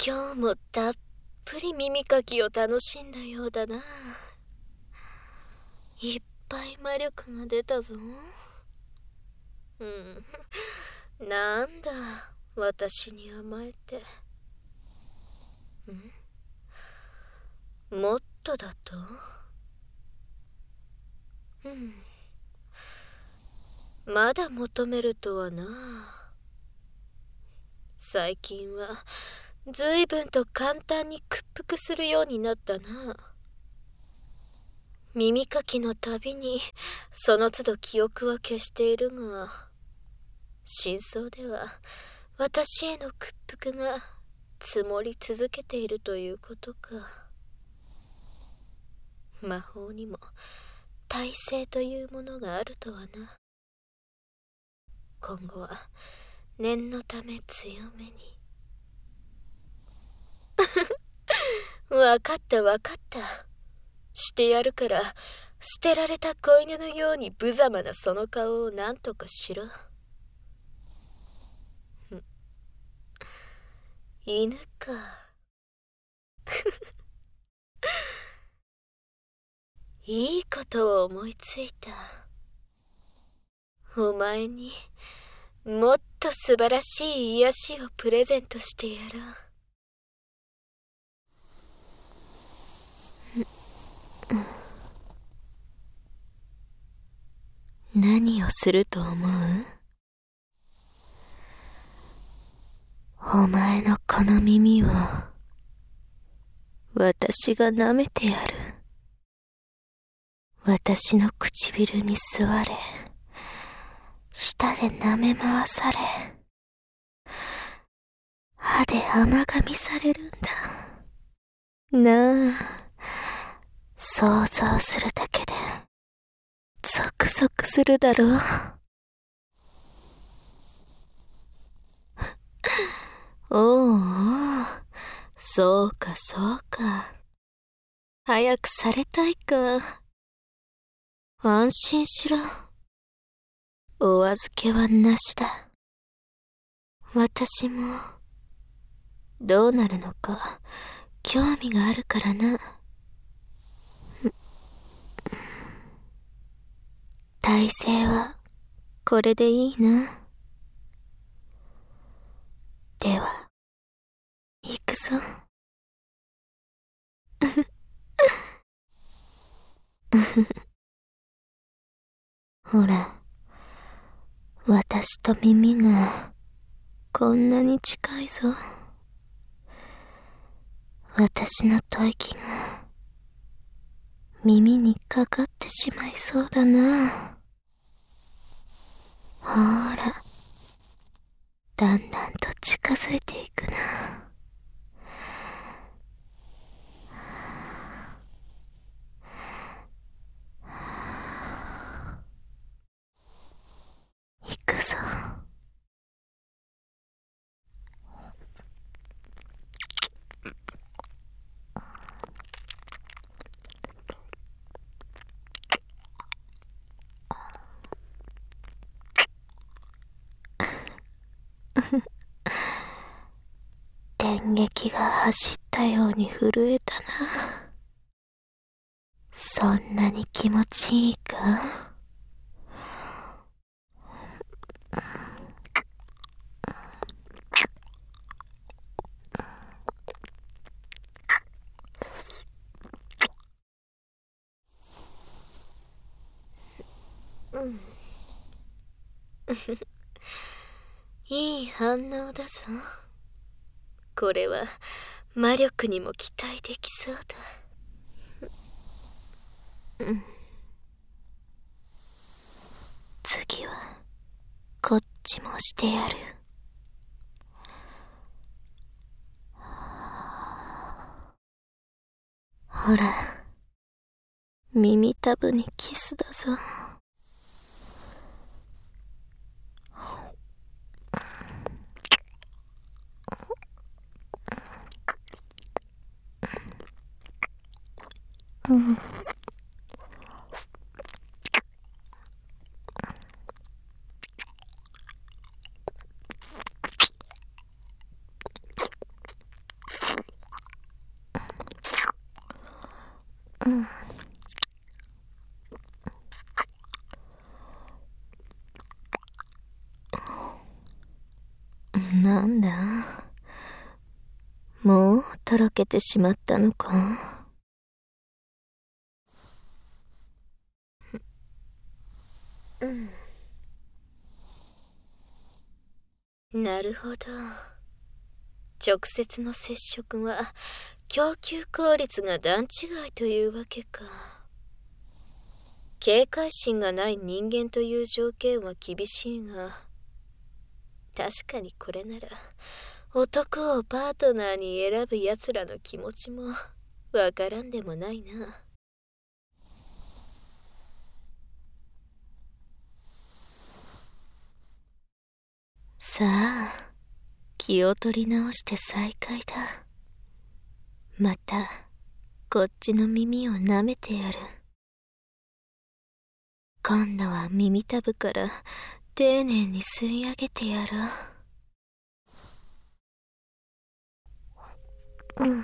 今日もたっぷり耳かきを楽しんだようだな。いっぱい魔力が出たぞ。なんだ、私に甘えて。もっとだと？まだ求めるとはな。最近はずいぶんと簡単に屈服するようになったな。耳かきのたびにその都度記憶は消しているが、真相では私への屈服が積もり続けているということか。魔法にも耐性というものがあるとはな。今後は念のため強めに。わかったわかった。してやるから、捨てられた子犬のように無様なその顔を何とかしろ。犬か。いいことを思いついた。お前にもっと素晴らしい癒しをプレゼントしてやろう。何をすると思う？お前のこの耳を私が舐めてやる。私の唇に吸われ、舌で舐め回され、歯で甘噛みされるんだ。なあ、想像するだけでゾクゾクするだろう。おうおう、そうかそうか。早くされたいか。安心しろ。お預けはなしだ。私もどうなるのか興味があるからな。体勢はこれでいいな。では行くぞ。ほら、私と耳がこんなに近いぞ。私の吐息が耳にかかってしまいそうだな。ほら、だんだんと近づいていくな。行くぞ。電撃が走ったように震えたな。そんなに気持ちいいか？いい反応だぞ。これは魔力にも期待できそうだ。次はこっちもしてやる。ほら、耳たぶにキスだぞ。 なんだ、もうとろけてしまったのか。なるほど。直接の接触は供給効率が段違いというわけか。警戒心がない人間という条件は厳しいが、確かにこれなら男をパートナーに選ぶ奴らの気持ちもわからんでもないな。さあ、気を取り直して再開だ。またこっちの耳を舐めてやる。今度は耳たぶから丁寧に吸い上げてやろう。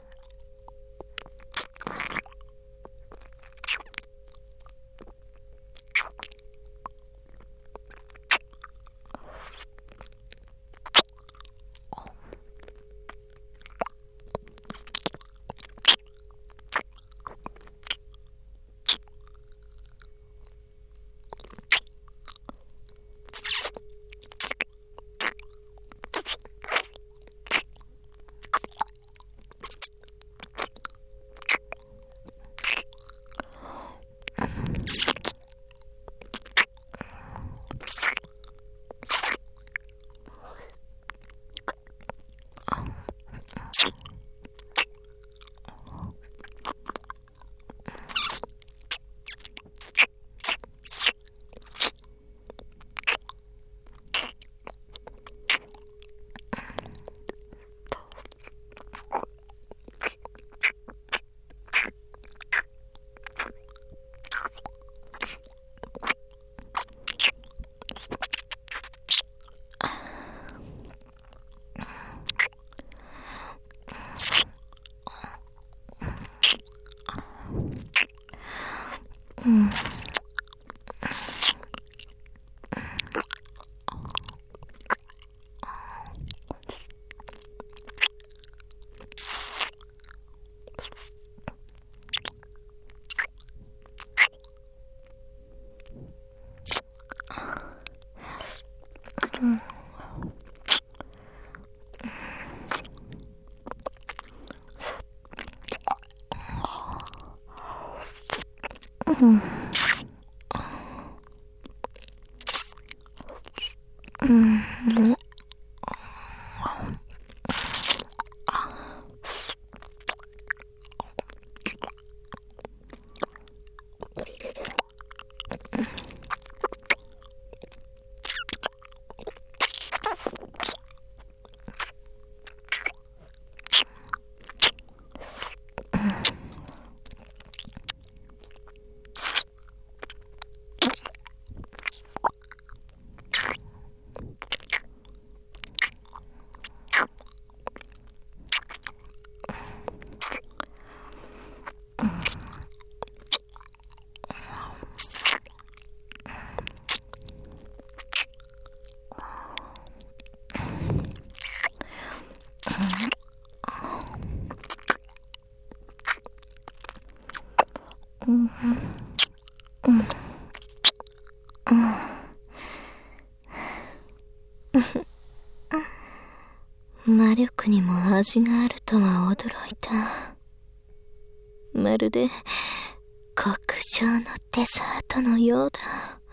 魔力にも味があるとは驚いた。まるで極上のデザートのようだ。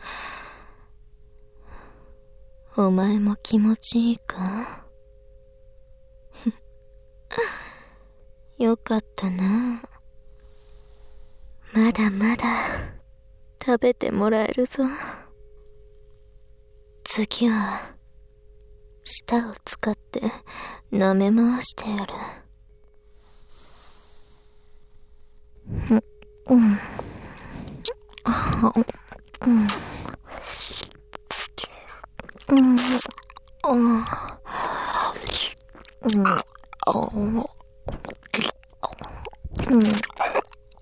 お前も気持ちいいか？よかったな。まだまだ食べてもらえるぞ。次は舌を使って舐め回してやる。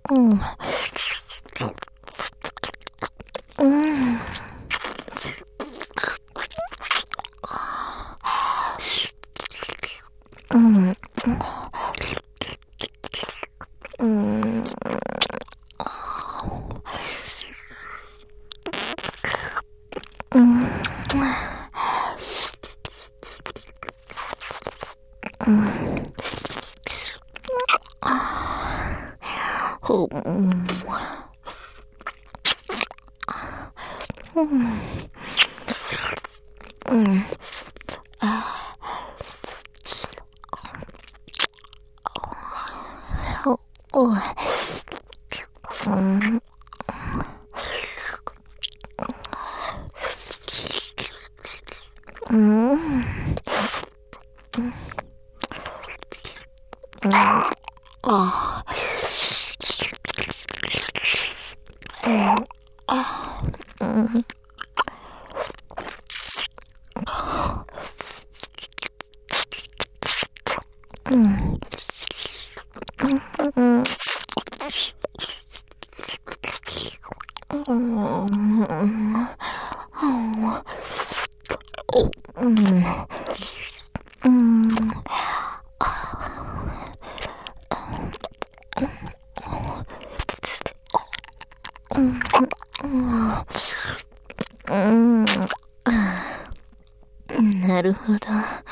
なるほど。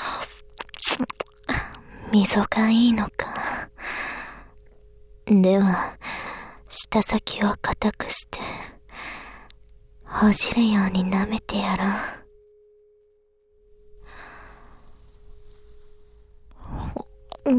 溝がいいのか。では、舌先を固くして、ほじるように舐めてやろう。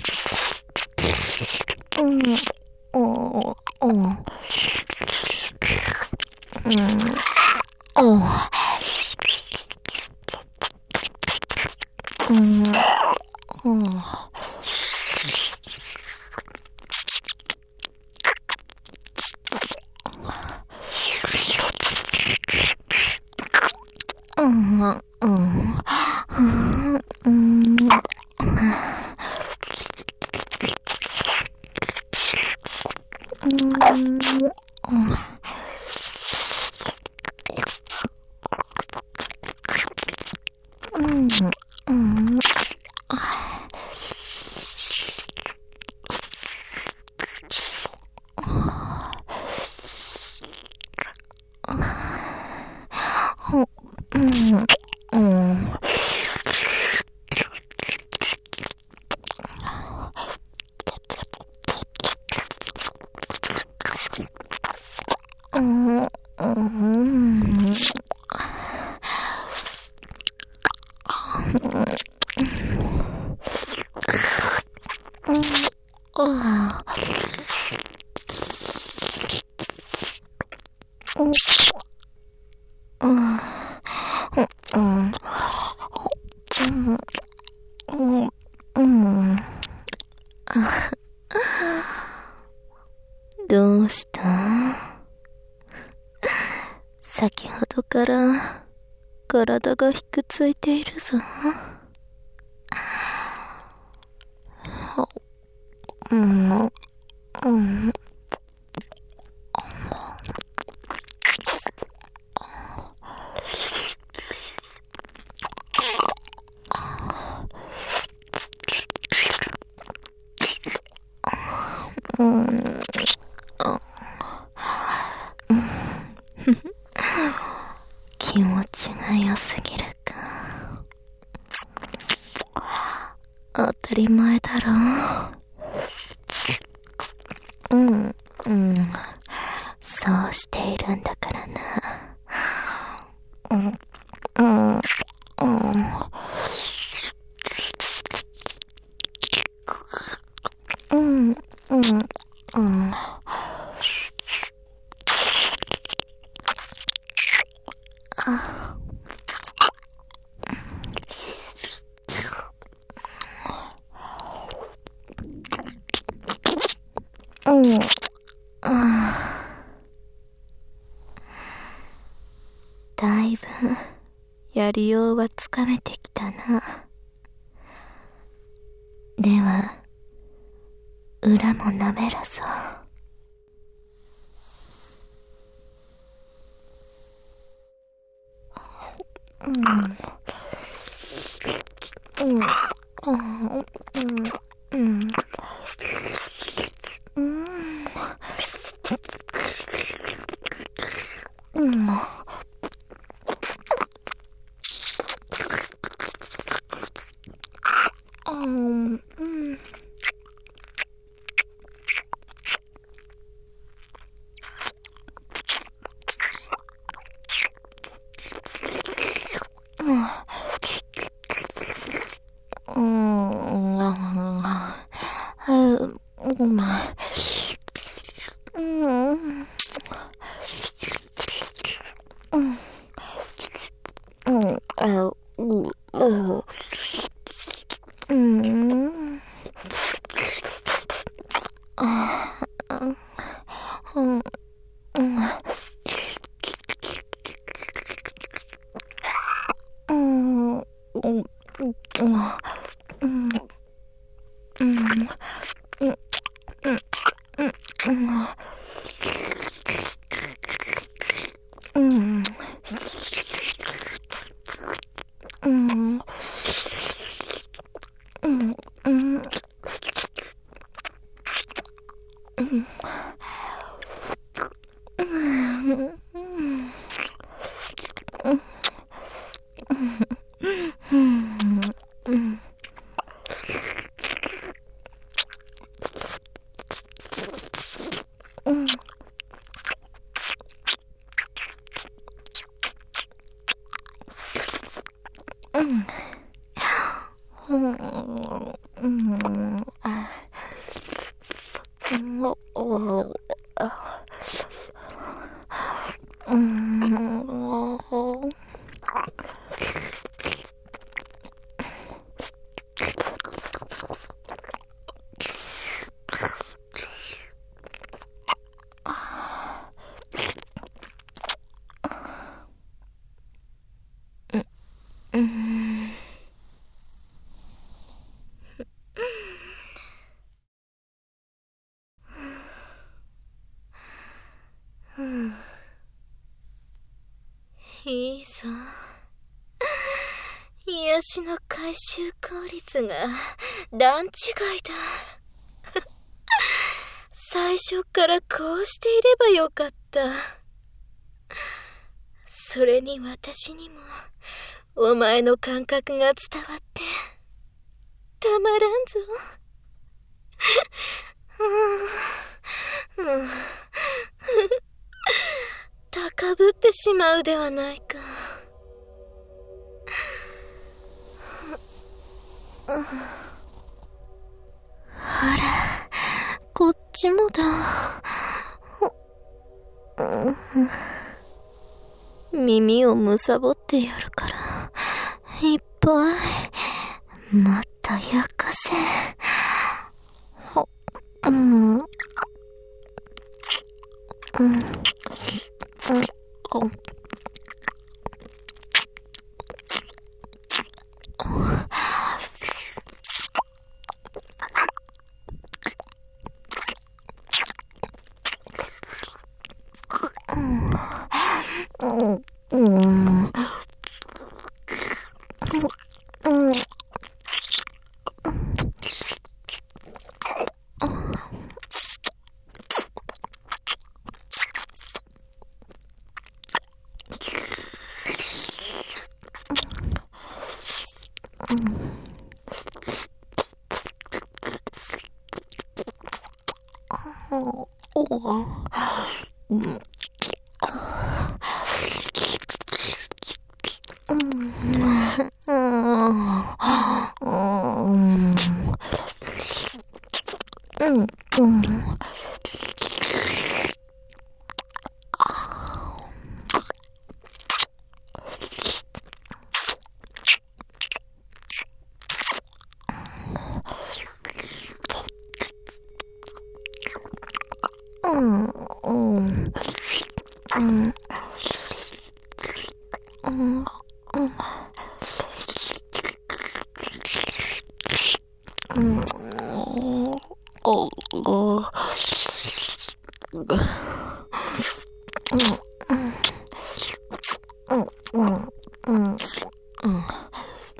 どうした？先ほどから体がひくついているぞ。気持ちが良すぎるか。当たり前だろ。そうしているんだからな。だいぶやりようはつかめてきたな。では裏も舐めるぞ。 いいぞ。癒しの回収効率が段違いだ。最初からこうしていればよかった。それに私にもお前の感覚が伝わってたまらんぞ。高ぶってしまうではないか。ほら、こっちもだ。耳をむさぼってやるから、いっぱい、もっとよこせ。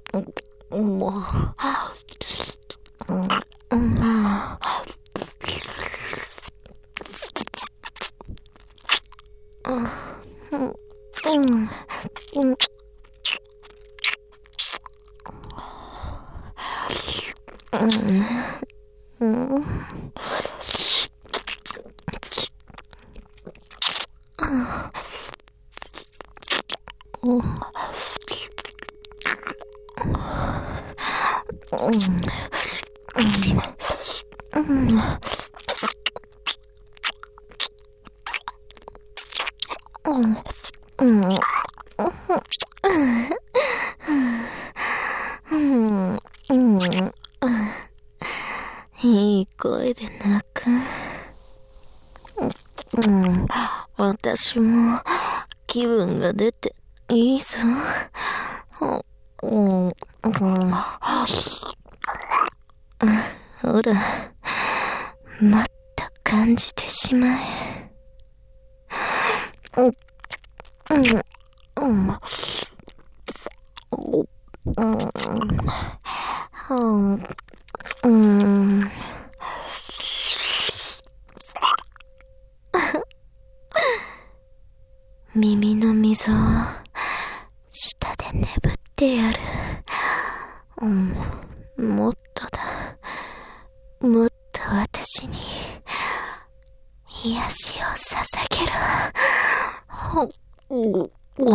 もう、いい声で泣く。私も気分が出ていいぞ。ほら、もっと感じてしまえ。耳の溝を下で眠ってやる。もっとだ。もっと私に癒しを捧げろ。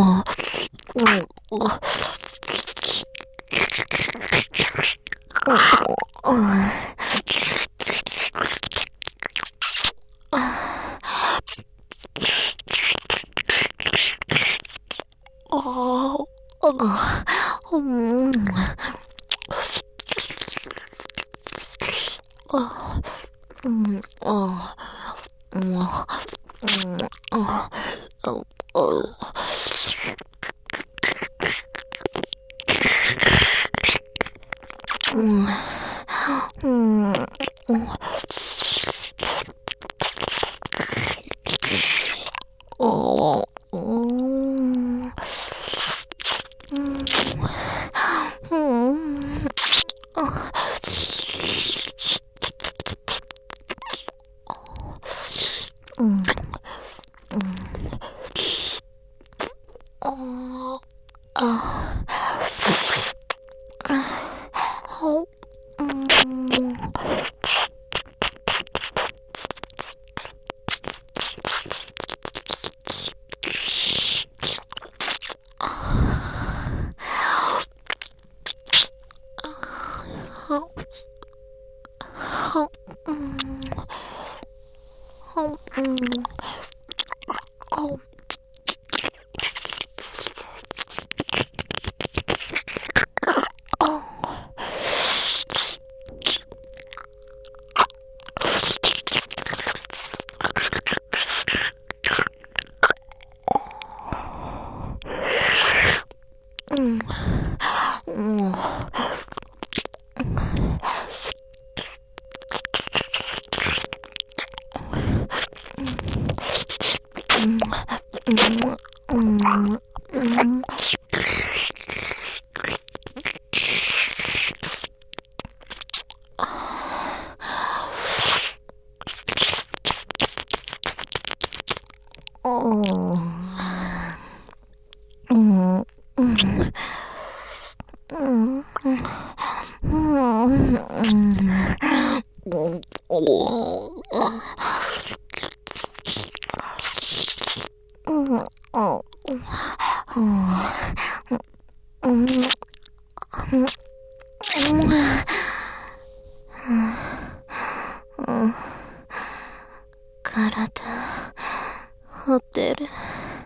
体、ホテル。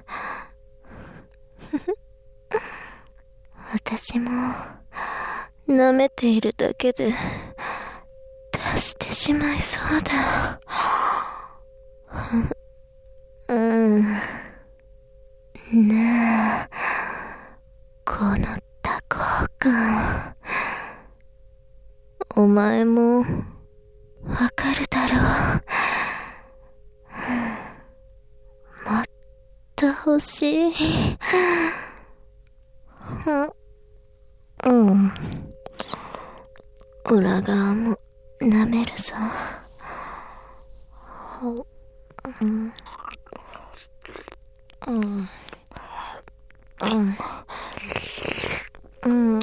私も、舐めているだけで、出してしまいそうだ。なあ、この多幸感。お前も、わかるだろう。もっと欲しい。 うん。裏側も舐めるぞ。うん。うん。うん。うん。うん。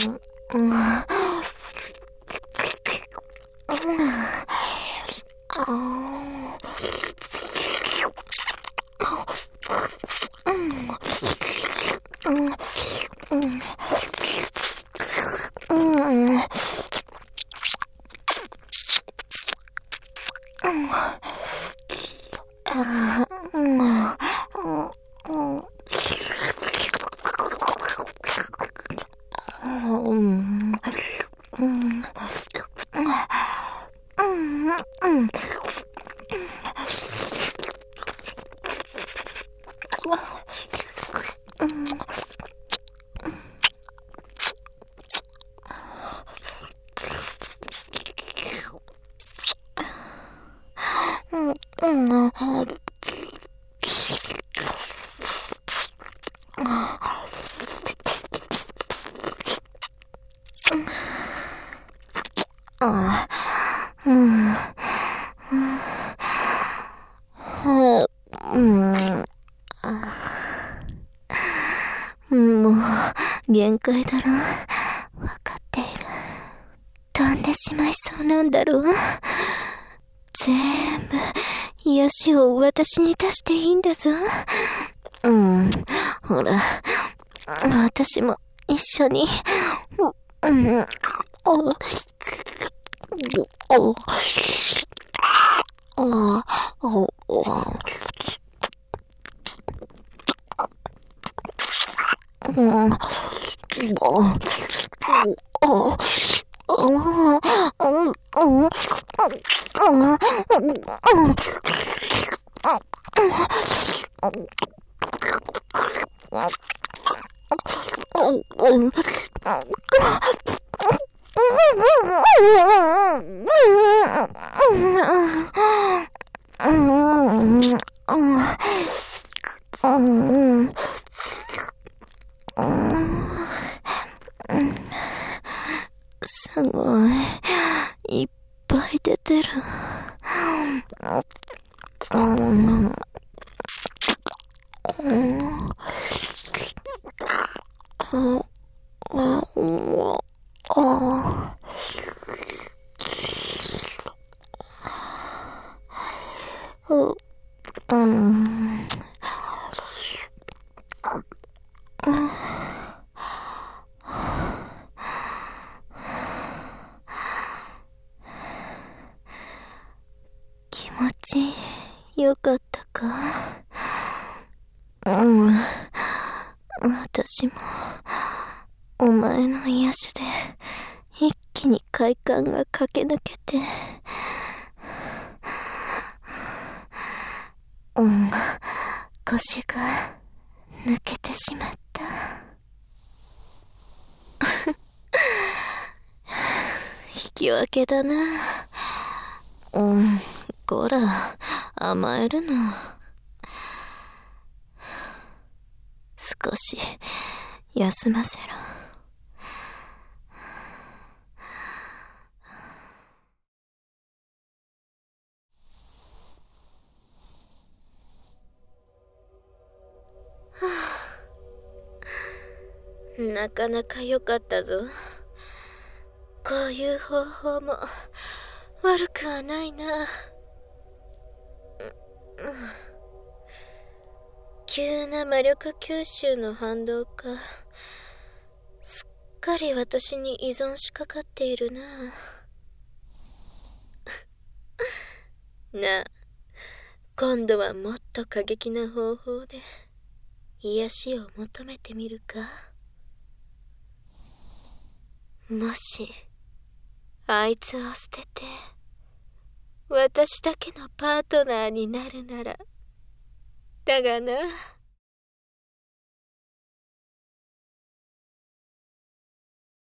もう、限界だろ。わかっている。飛んでしまいそうなんだろう。全部、癒しを私に出していいんだぞ。ほら、私も一緒に。すごい、いっぱい出てる。気持ちよかったか？私もお前の癒しで一気に快感が駆け抜けて、腰が抜けてしまった。引き分けだな。こら、甘えるな。少し休ませろ。なかなか良かったぞ。こういう方法も悪くはないな。急な魔力吸収の反動か。すっかり私に依存しかかっているな。なあ、今度はもっと過激な方法で癒しを求めてみるか。もしあいつを捨てて私だけのパートナーになるなら。だがな。